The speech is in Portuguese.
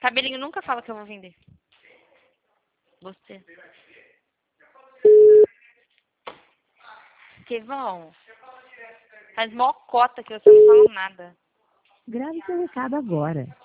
Cabelinho nunca fala que eu vou vender. Você. Kevão, faz mó cota que você não fala nada. Grave seu recado agora.